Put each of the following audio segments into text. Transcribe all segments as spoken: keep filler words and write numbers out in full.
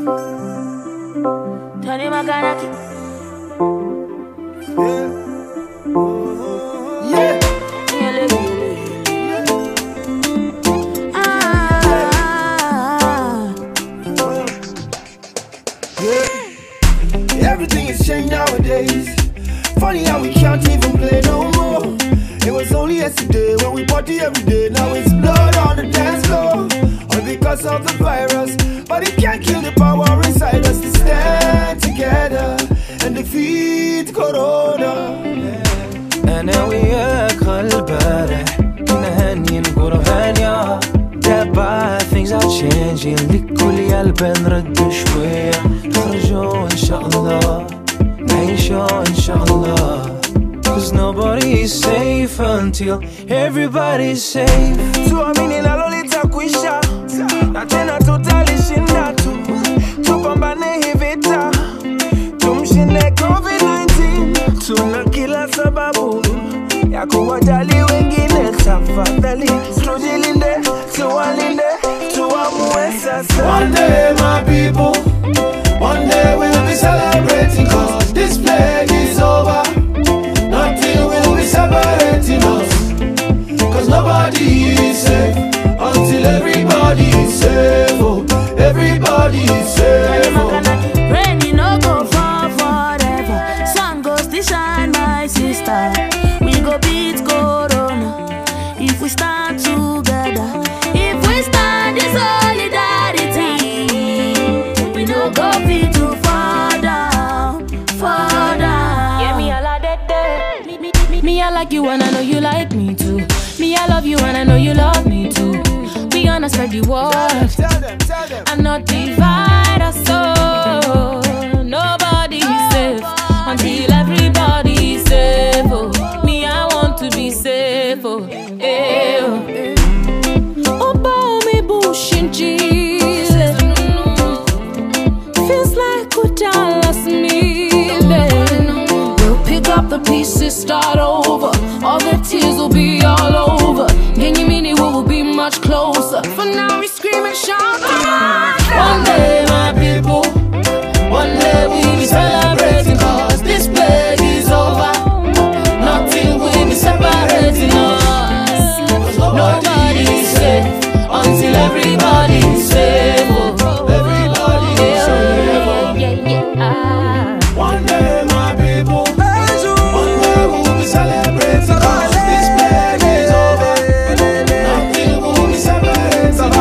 Tony Maganaki. Yeah. Ah. Yeah. Everything has changed nowadays. Funny how we can't even play no more. It was only yesterday when we party every day. Now it's blood on the dance floor. All because of the virus. But it can't kill the power inside us to stand together and defeat Corona. أنا وياك البارح نهني نقول هانية دابا things are changing لكل قلب نرد شوية نخرجوا إن شاء الله نعيشوا إن شاء الله Cause nobody is safe until everybody's safe. Tuamini nalo litakwisha na tena tutalishinda tu. Tupambane hii vita tumshinde COVID nineteen. Tuna kila sababu ya kuwajali wengine. Tafadhali tujilinde, tuwalinde, tuamue sasa. One day my people, one day we'll be celebrating cause this plague is over. Nothing will be separating us. Cause nobody is safe until everybody is safe. Oh, everybody is safe. Oh. Rain no go fall forever. Sun goes to shine, my sister. We go beat Corona if we stand together. If we stand in solidarity, we no go be too far down, far down. Yeah, me I like that. Me, me, me, me I like you and I know you like me too. Me I love you and I know you love me too. We gonna spread the word Tell them, tell them. and not divide us so. Nobody is safe until everybody is safe. Oh, me I want to be safe. Oh, eh, oh. Oh, me bush in Jesus. Feels like we done lost me. We'll pick up the pieces, start over. All the tears will be all over. Can you mean it? We will be much closer. For now we scream and shout. One day my people, one day we'll be celebrating cause this plague is over. Nothing will be separating us. Cause nobody is safe until everybody is safe. Oh, everybody is safe. Oh. Yeah, yeah. One day my people, one day we'll be celebrating cause this plague is over. Nothing will be separating us.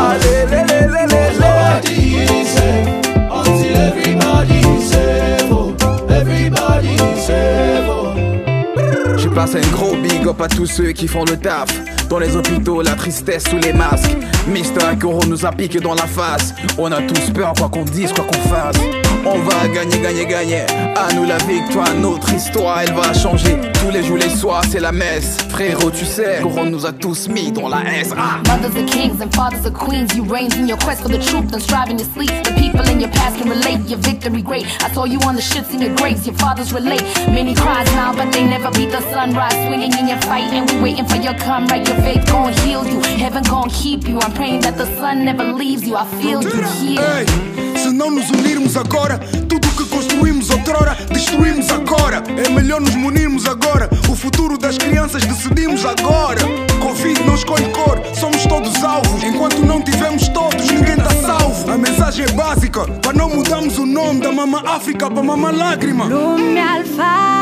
Nobody is safe until everybody is safe. Oh, everybody is safe. Oh. Je passe un gros big up à tous ceux qui font le taf. Dans les hôpitaux, la tristesse sous les masques. Mister Corona nous a piqué dans la face. On a tous peur, quoi qu'on dise, quoi qu'on fasse. On va gagner, gagner, gagner. À nous la victoire, notre histoire, elle va changer. Tous les jours, les soirs, c'est la messe. Frérot, tu sais, Corona nous a tous mis dans la S. Ah. Mothers are kings and fathers are queens. You reigns in your quest for the truth and striving to sleep. The people in your past can relate, your victory great. I saw you on the shits in your graves, your fathers relate. Many cries now, but they never beat the sunrise. Swinging in your fight and we waiting for your come right. Your faith gon' heal you, heaven gon' keep you. I'm praying that the sun never leaves you. I feel you here. Ei, se não nos unirmos agora, tudo que construímos outrora, destruímos agora. É melhor nos munirmos agora. O futuro das crianças decidimos agora. Covid não escolhe cor, somos todos alvos. Enquanto não tivermos todos, ninguém tá salvo. A mensagem é básica, para não mudarmos o nome da Mama África para Mama Lágrima. Låt mig all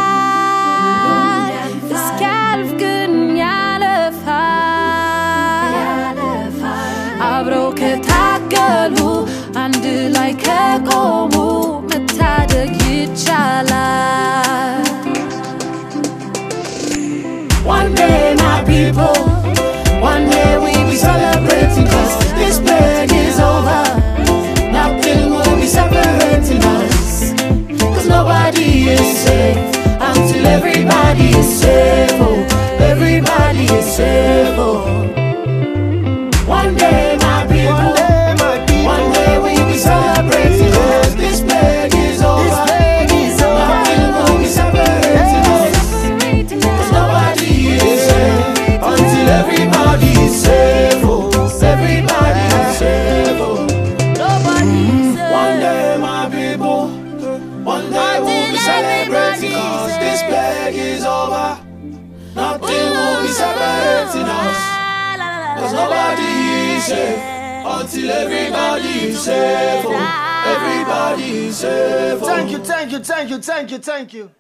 fall, det skal kun i alle fall. Abroket hakelu, andu like a gomu, metada gichala. One day my people, one day we'll be celebrating cause this plague is over. Nothing will be separating us. Cause nobody is safe until everybody is safe. Oh, everybody is safe. Oh. One day my people, one day, my people, one day we'll be celebrating cause this plague is over. This plague is over. Nothing will be separating us. Cause nobody is safe until everybody is safe. Oh, everybody is safe. celebrating us. Cause nobody is safe until everybody is safe. Oh, everybody is safe. Oh. Thank you, thank you, thank you, thank you, thank you.